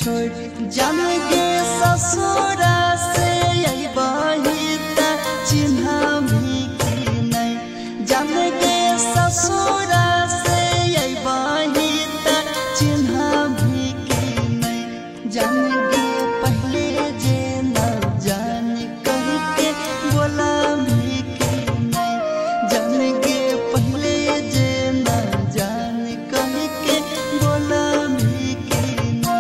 छोड़ जान गे ससुरा से अइबही त चिन्हा भी कि नहीं जान गे ससुरा से अइबही त चिन्हा भी कि नहीं जान गे पहले जे न जान कह के बोला भी कि नहीं जान गे पहले जे न जान कह के बोला भी कि नहीं।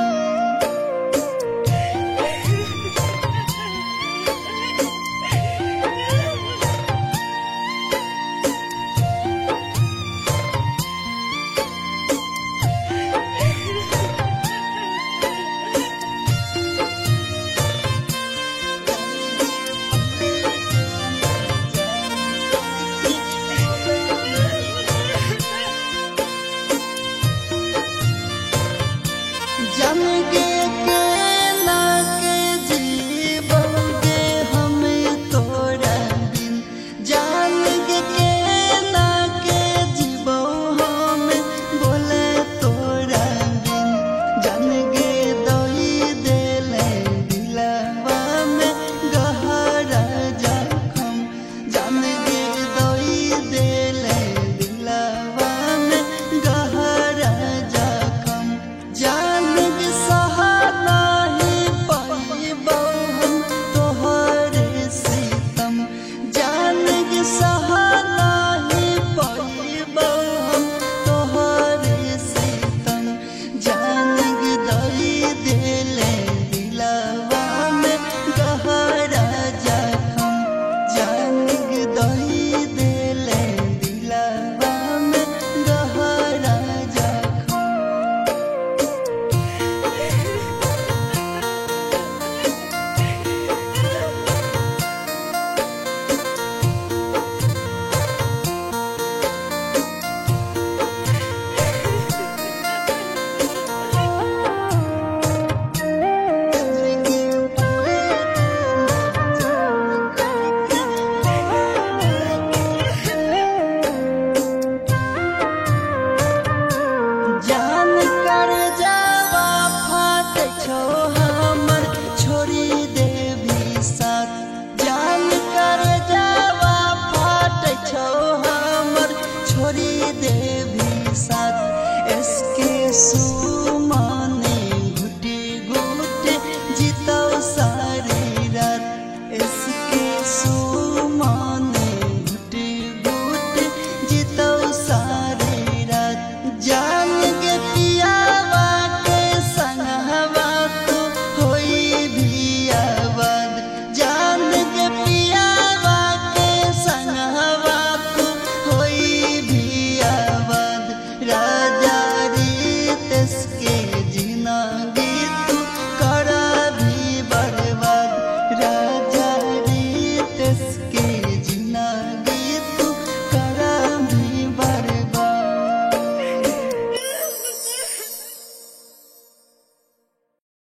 जान गे के ना के जीवोगे हम तोरा बिन जान गे के ना के जीवो हम बोले तोरा बिन जान गे